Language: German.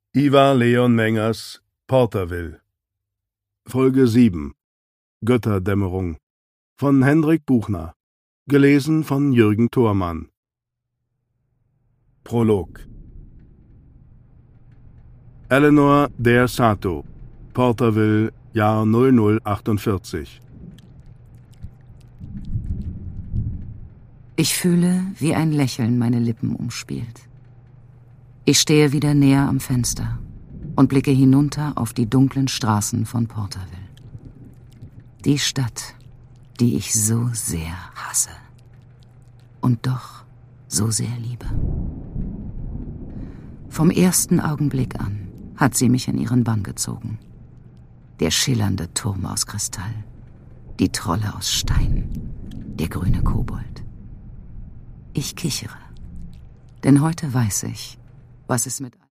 Ivar Leon Mengers, Porterville. Folge 7. Götterdämmerung. Von Hendrik Buchner. Gelesen von Jürgen Thormann. Prolog. Eleanor der Sato, Porterville, Jahr 0048. Ich fühle, wie ein Lächeln meine Lippen umspielt. Ich stehe wieder näher am Fenster und blicke hinunter auf die dunklen Straßen von Porterville. Die Stadt, die ich so sehr hasse und doch so sehr liebe. Vom ersten Augenblick an hat sie mich in ihren Bann gezogen. Der schillernde Turm aus Kristall, die Trolle aus Stein, der grüne Kobold. Ich kichere, denn heute weiß ich, was es mit